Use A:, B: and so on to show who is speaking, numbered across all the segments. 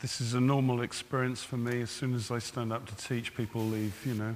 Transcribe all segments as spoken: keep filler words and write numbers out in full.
A: This is a normal experience for me. As soon as I stand up to teach, people leave, you know.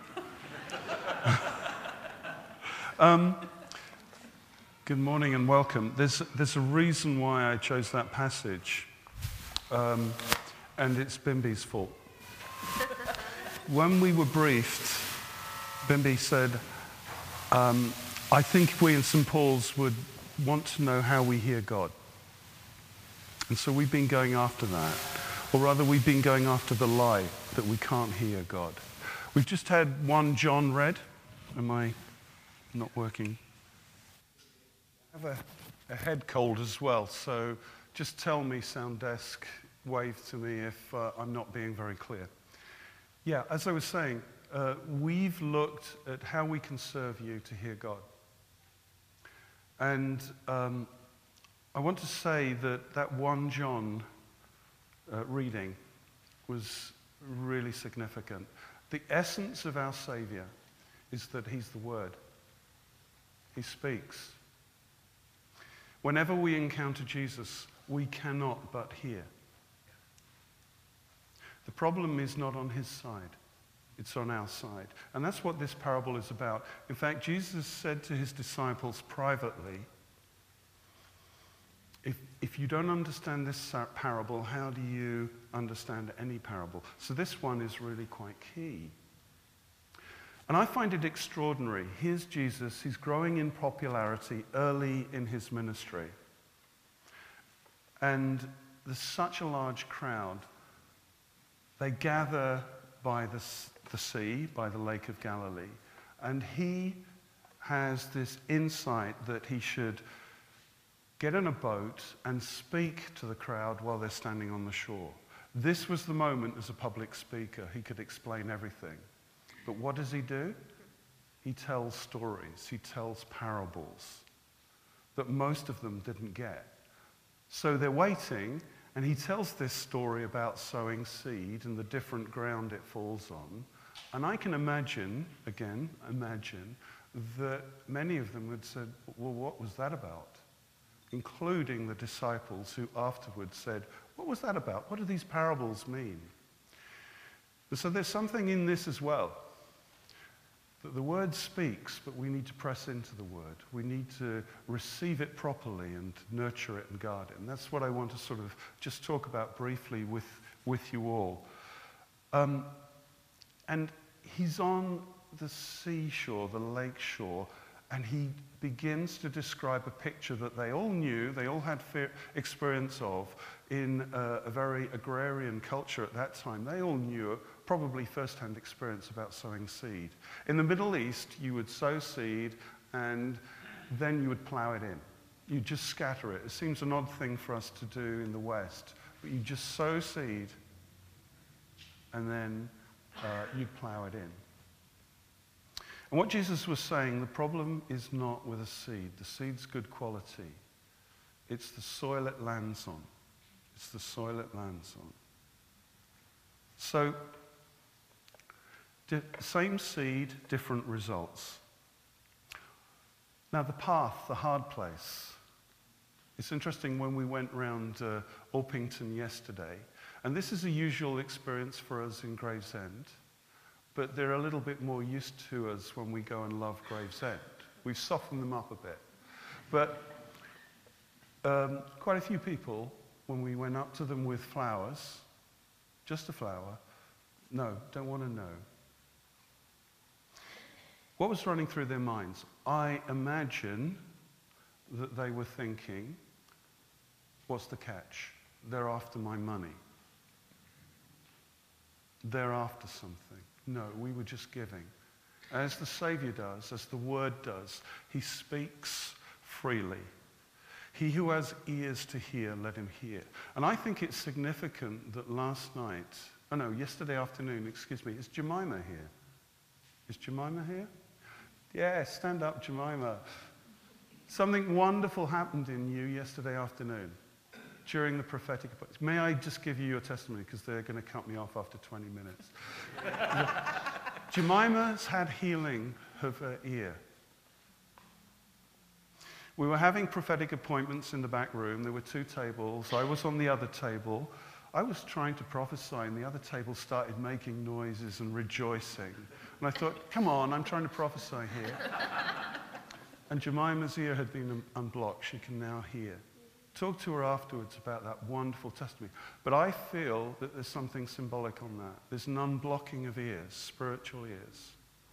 A: um, good morning and welcome. There's, there's a reason why I chose that passage, um, and it's Bimbi's fault. When we were briefed, Bimbi said, um, I think we in Saint Paul's would want to know how we hear God. And so we've been going after that. Or rather, we've been going after the lie that we can't hear God. We've just had First John read. Am I not working? I have a, a head cold as well, so just tell me, sound desk, wave to me if uh, I'm not being very clear. Yeah, as I was saying, uh, we've looked at how we can serve you to hear God. And um, I want to say that that First John uh, reading was really significant. The essence of our Savior is that he's the Word. He speaks. Whenever we encounter Jesus, we cannot but hear. The problem is not on his side. It's on our side. And that's what this parable is about. In fact, Jesus said to his disciples privately, If, if you don't understand this parable, how do you understand any parable? So this one is really quite key. And I find it extraordinary. Here's Jesus. He's growing in popularity early in his ministry. And there's such a large crowd. They gather by the, the sea, by the Lake of Galilee. And he has this insight that he should get in a boat and speak to the crowd while they're standing on the shore. This was the moment as a public speaker. He could explain everything. But what does he do? He tells stories. He tells parables that most of them didn't get. So they're waiting, and he tells this story about sowing seed and the different ground it falls on. And I can imagine, again, imagine, that many of them had said, well, what was that about? Including the disciples who afterwards said, what was that about? What do these parables mean? And so there's something in this as well. That the word speaks, but we need to press into the word. We need to receive it properly and nurture it and guard it. And that's what I want to sort of just talk about briefly with, with you all. Um, and he's on the seashore, the lake shore, and he begins to describe a picture that they all knew, they all had fear, experience of in a, a very agrarian culture at that time. They all knew probably first-hand experience about sowing seed. In the Middle East, you would sow seed and then you would plow it in. You'd just scatter it. It seems an odd thing for us to do in the West, but you just sow seed and then uh, you'd plow it in. And what Jesus was saying, the problem is not with a seed. The seed's good quality. It's the soil it lands on. It's the soil it lands on. So, di- same seed, different results. Now the path, the hard place. It's interesting when we went round uh, Orpington yesterday, and this is a usual experience for us in Gravesend, but they're a little bit more used to us when we go and love Gravesend. We've softened them up a bit. But um, quite a few people, when we went up to them with flowers, just a flower, no, don't want to know. What was running through their minds? I imagine that they were thinking, what's the catch? They're after my money. They're after something. No, we were just giving. As the Savior does, as the Word does, he speaks freely. He who has ears to hear, let him hear. And I think it's significant that last night, oh no, yesterday afternoon, excuse me, is Jemima here? Is Jemima here? Yeah, stand up, Jemima. Something wonderful happened in you yesterday afternoon during the prophetic. May I just give you your testimony, because they're going to cut me off after twenty minutes. Jemima's had healing of her ear. We were having prophetic appointments in the back room. There were two tables. I was on the other table. I was trying to prophesy, and the other table started making noises and rejoicing. And I thought, come on, I'm trying to prophesy here. And Jemima's ear had been un- unblocked. She can now hear. Talk to her afterwards about that wonderful testimony. But I feel that there's something symbolic on that. There's an unblocking of ears, spiritual ears.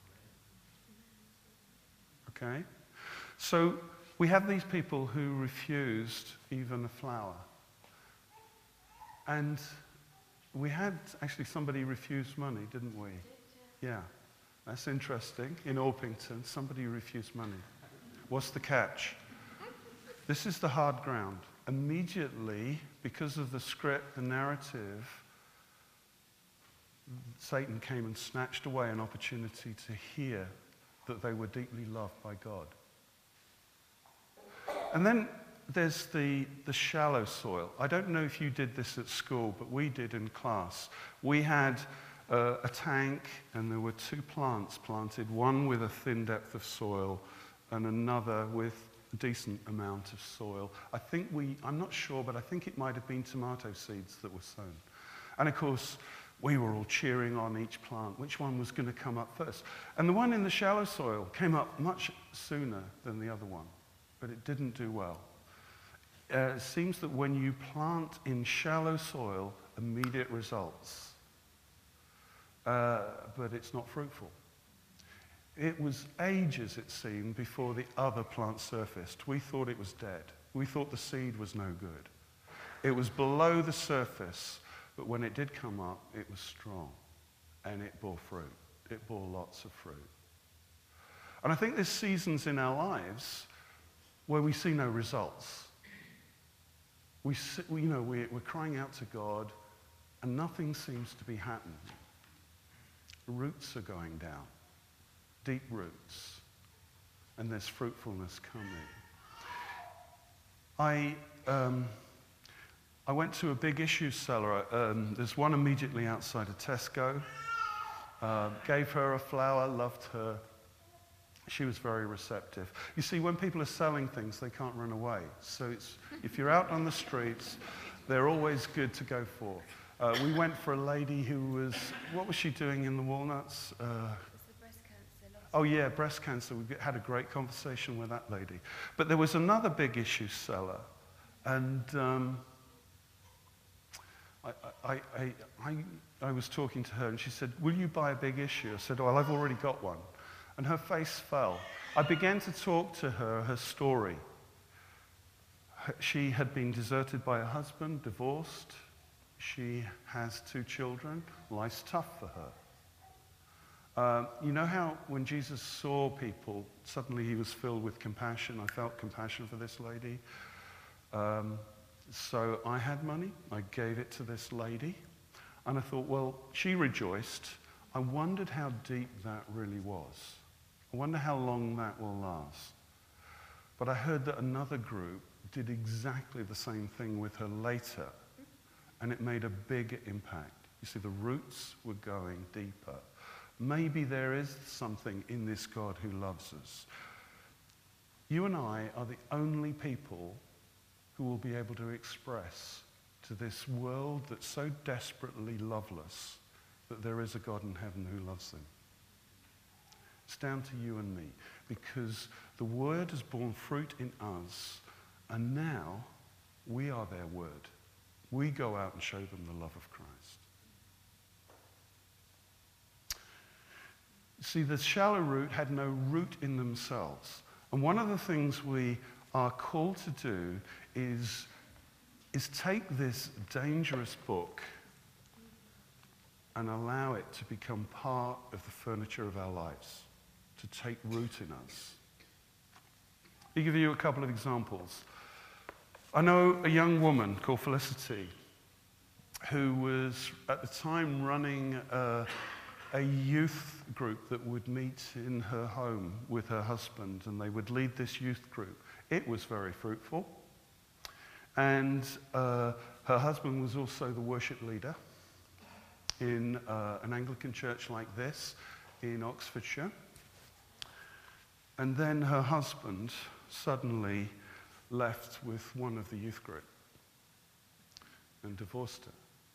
A: Okay? So we have these people who refused even a flower. And we had actually somebody refuse money, didn't we? Yeah. That's interesting. In Orpington, somebody refused money. What's the catch? This is the hard ground. Immediately, because of the script, the narrative, Satan came and snatched away an opportunity to hear that they were deeply loved by God. And then there's the, the shallow soil. I don't know if you did this at school, but we did in class. We had uh, a tank, and there were two plants planted, one with a thin depth of soil and another with a decent amount of soil. I think we, I'm not sure, but I think it might have been tomato seeds that were sown. And of course, we were all cheering on each plant, which one was going to come up first. And the one in the shallow soil came up much sooner than the other one, but it didn't do well. Uh, it seems that when you plant in shallow soil, immediate results, uh, but it's not fruitful. It was ages, it seemed, before the other plant surfaced. We thought it was dead. We thought the seed was no good. It was below the surface, but when it did come up, it was strong, and it bore fruit. It bore lots of fruit. And I think there's seasons in our lives where we see no results. We, see, we you know, we, we're crying out to God, and nothing seems to be happening. Roots are going down. Deep roots, and there's fruitfulness coming. I um, I went to a big issue seller. Um, there's one immediately outside of Tesco. Uh, gave her a flower, loved her. She was very receptive. You see, when people are selling things, they can't run away. So it's, if you're out on the streets, they're always good to go for. Uh, we went for a lady who was, what was she doing in the walnuts? Uh, Oh yeah, breast cancer. We had a great conversation with that lady. But there was another big issue seller, and um, I, I, I, I, I was talking to her, and she said, "Will you buy a big issue?" I said, "Well, I've already got one." And her face fell. I began to talk to her, her story. She had been deserted by her husband, divorced. She has two children. Life's tough for her. Uh, you know how when Jesus saw people, suddenly he was filled with compassion. I felt compassion for this lady. Um, so I had money. I gave it to this lady. And I thought, well, she rejoiced. I wondered how deep that really was. I wonder how long that will last. But I heard that another group did exactly the same thing with her later. And it made a big impact. You see, the roots were going deeper. Maybe there is something in this God who loves us. You and I are the only people who will be able to express to this world that's so desperately loveless that there is a God in heaven who loves them. It's down to you and me, because the Word has borne fruit in us, and now we are their Word. We go out and show them the love of Christ. See, the shallow root had no root in themselves. And one of the things we are called to do is, is take this dangerous book and allow it to become part of the furniture of our lives, to take root in us. I'll give you a couple of examples. I know a young woman called Felicity who was at the time running a a youth group that would meet in her home with her husband, and they would lead this youth group. It was very fruitful. And uh, her husband was also the worship leader in uh, an Anglican church like this in Oxfordshire. And then her husband suddenly left with one of the youth group and divorced her.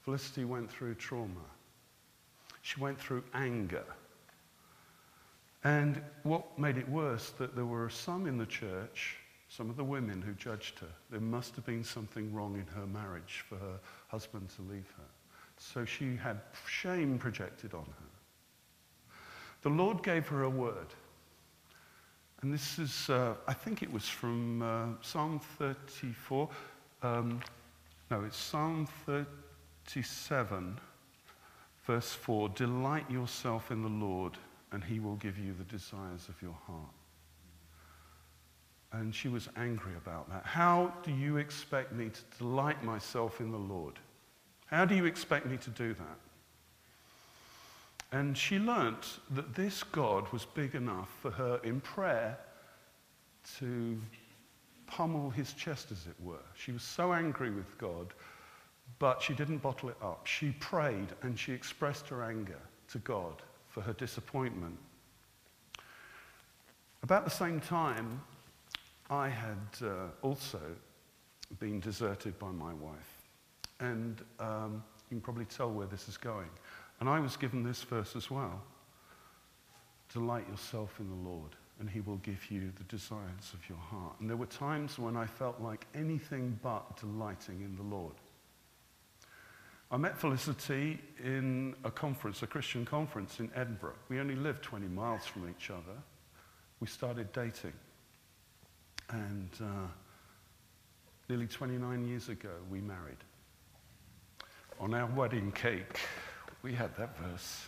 A: Felicity went through trauma. She went through anger. And what made it worse, that there were some in the church, some of the women who judged her. There must have been something wrong in her marriage for her husband to leave her. So she had shame projected on her. The Lord gave her a word. And this is, uh, I think it was from uh, Psalm thirty-four. Um, no, it's Psalm thirty-seven, verse four. Delight yourself in the Lord, and he will give you the desires of your heart. And she was angry about that. How do you expect me to delight myself in the Lord? How do you expect me to do that? And she learnt that this God was big enough for her in prayer to pummel his chest, as it were. She was so angry with God, but she didn't bottle it up. She prayed and she expressed her anger to God for her disappointment. About the same time, I had uh, also been deserted by my wife. And um, you can probably tell where this is going. And I was given this verse as well. Delight yourself in the Lord, and he will give you the desires of your heart. And there were times when I felt like anything but delighting in the Lord. I met Felicity in a conference, a Christian conference in Edinburgh. We only lived twenty miles from each other. We started dating. And uh, nearly twenty-nine years ago, we married. On our wedding cake, we had that verse.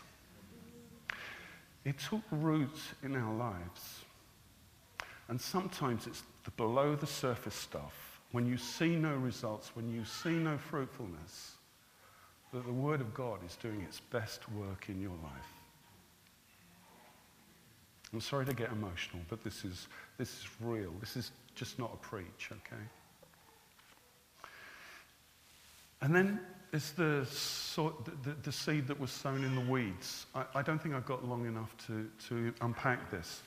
A: It took root in our lives. And sometimes it's the below the surface stuff, when you see no results, when you see no fruitfulness, that the Word of God is doing its best work in your life. I'm sorry to get emotional, but this is, this is real. This is just not a preach, okay? And then it's the, sort, the, the seed that was sown in the weeds. I, I don't think I've got long enough to, to unpack this.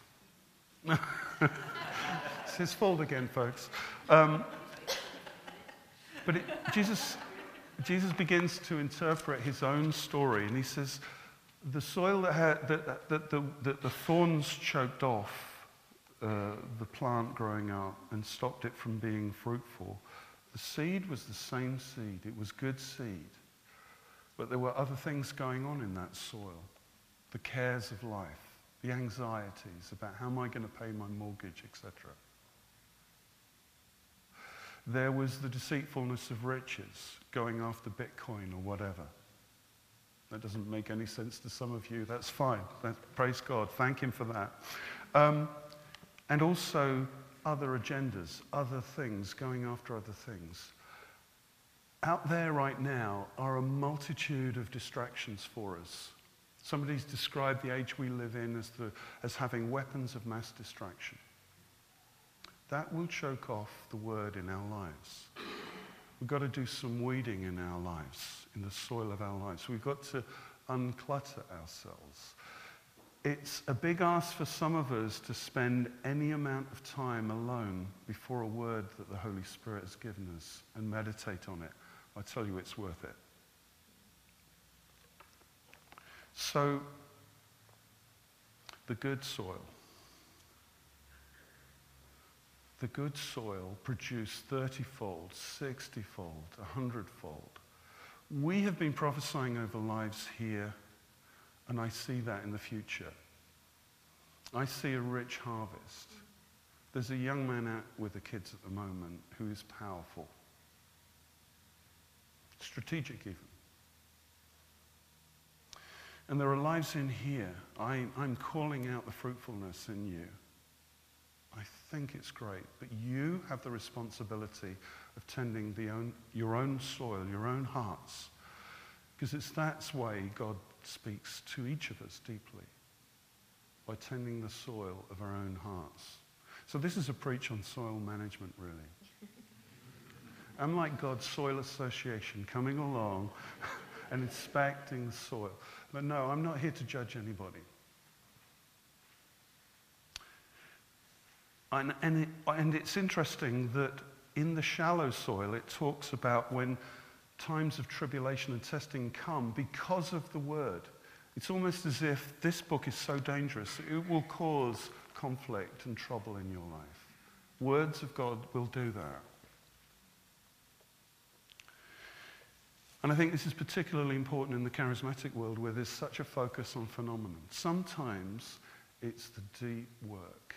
A: It's his fault again, folks. Um, but it, Jesus, Jesus begins to interpret his own story, and he says, the soil that, had, that, that, the, that the thorns choked off uh, the plant growing up and stopped it from being fruitful, the seed was the same seed. It was good seed. But there were other things going on in that soil. The cares of life, the anxieties about how am I going to pay my mortgage, et cetera. There was the deceitfulness of riches, going after Bitcoin or whatever. That doesn't make any sense to some of you. That's fine. That's, praise God. Thank him for that. Um, and also other agendas, other things, going after other things. Out there right now are a multitude of distractions for us. Somebody's described the age we live in as, the, as having weapons of mass distraction. That will choke off the word in our lives. We've got to do some weeding in our lives, in the soil of our lives. We've got to unclutter ourselves. It's a big ask for some of us to spend any amount of time alone before a word that the Holy Spirit has given us and meditate on it. I tell you, it's worth it. So, the good soil. The good soil produced thirty-fold, sixty-fold, one hundred-fold. We have been prophesying over lives here, and I see that in the future. I see a rich harvest. There's a young man out with the kids at the moment who is powerful. Strategic even. And there are lives in here. I, I'm calling out the fruitfulness in you. I think it's great, but you have the responsibility of tending the own, your own soil, your own hearts, because it's that way God speaks to each of us deeply, by tending the soil of our own hearts. So this is a preach on soil management, really. I'm like God's soil association coming along and inspecting the soil. But no, I'm not here to judge anybody. And, and, it, and it's interesting that in the shallow soil, it talks about when times of tribulation and testing come because of the word. It's almost as if this book is so dangerous, it will cause conflict and trouble in your life. Words of God will do that. And I think this is particularly important in the charismatic world where there's such a focus on phenomenon. Sometimes it's the deep work.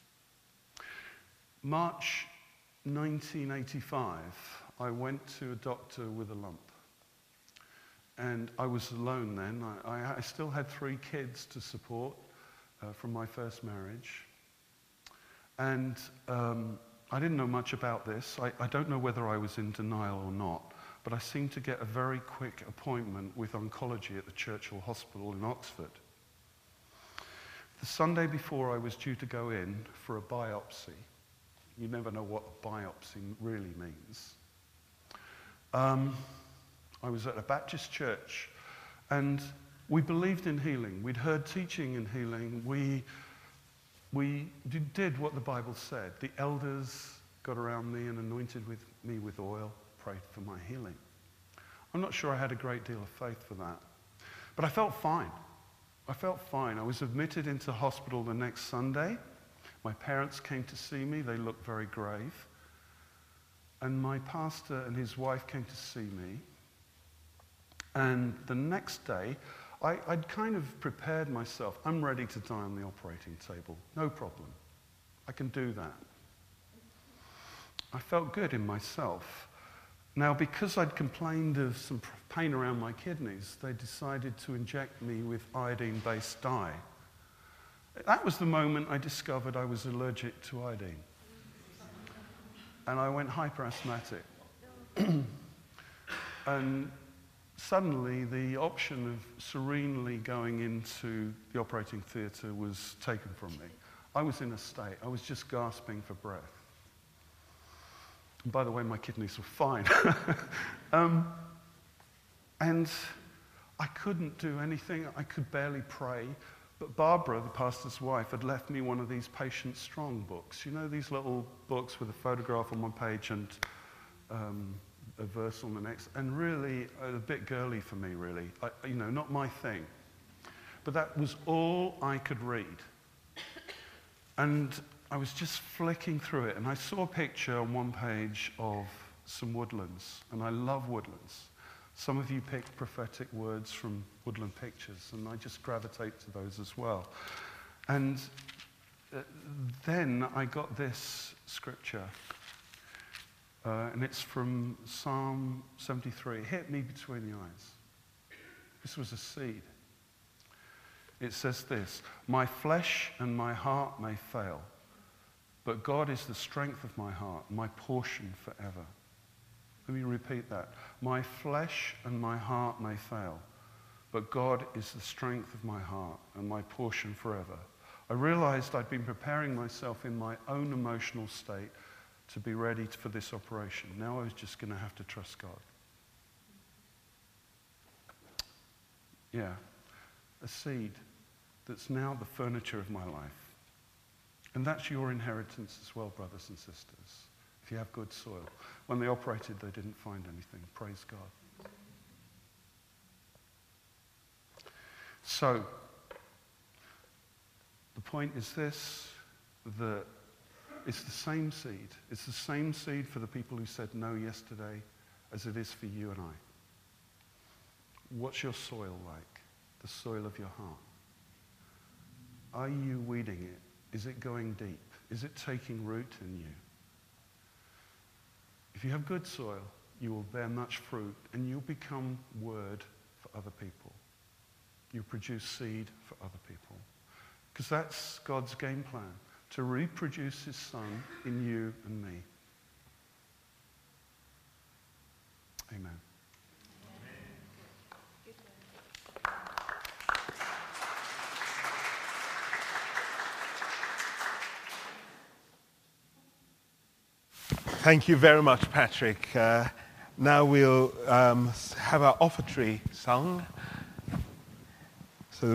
A: March nineteen eighty-five, I went to a doctor with a lump. And I was alone then. I, I, I still had three kids to support uh, from my first marriage. And um, I didn't know much about this. I, I don't know whether I was in denial or not, but I seemed to get a very quick appointment with oncology at the Churchill Hospital in Oxford. The Sunday before I was due to go in for a biopsy, you never know what a biopsy really means, um, I was at a Baptist church, and we believed in healing. We'd heard teaching in healing. We, we did what the Bible said. The elders got around me and anointed with me with oil, prayed for my healing. I'm not sure I had a great deal of faith for that, but I felt fine. I felt fine. I was admitted into hospital the next Sunday. My parents came to see me. They looked very grave. And my pastor and his wife came to see me. And the next day, I, I'd kind of prepared myself. I'm ready to die on the operating table. No problem. I can do that. I felt good in myself. Now, because I'd complained of some pain around my kidneys, they decided to inject me with iodine-based dye. That was the moment I discovered I was allergic to iodine. And I went hyperasthmatic. And suddenly, the option of serenely going into the operating theatre was taken from me. I was in a state. I was just gasping for breath. And by the way, my kidneys were fine. um, and I couldn't do anything. I could barely pray. But Barbara, the pastor's wife, had left me one of these Patient Strong books. You know, these little books with a photograph on one page and um, a verse on the next. And really, a bit girly for me, really. I, you know, not my thing. But that was all I could read. And I was just flicking through it, and I saw a picture on one page of some woodlands, and I love woodlands. Some of you picked prophetic words from woodland pictures, and I just gravitate to those as well. And uh, then I got this scripture, uh, and it's from Psalm seventy-three. It hit me between the eyes. This was a seed. It says this: "My flesh and my heart may fail, but God is the strength of my heart, my portion forever." Let me repeat that. My flesh and my heart may fail, but God is the strength of my heart and my portion forever. I realized I'd been preparing myself in my own emotional state to be ready for this operation. Now I was just going to have to trust God. Yeah, a seed that's now the furniture of my life. And that's your inheritance as well, brothers and sisters, if you have good soil. When they operated, they didn't find anything. Praise God. So, the point is this, that it's the same seed. It's the same seed for the people who said no yesterday as it is for you and I. What's your soil like? The soil of your heart. Are you weeding it? Is it going deep? Is it taking root in you? If you have good soil, you will bear much fruit, and you'll become word for other people. You produce seed for other people. Because that's God's game plan, to reproduce his Son in you and me. Amen.
B: Thank you very much, Patrick. Uh, now we'll um, have our offertory sung.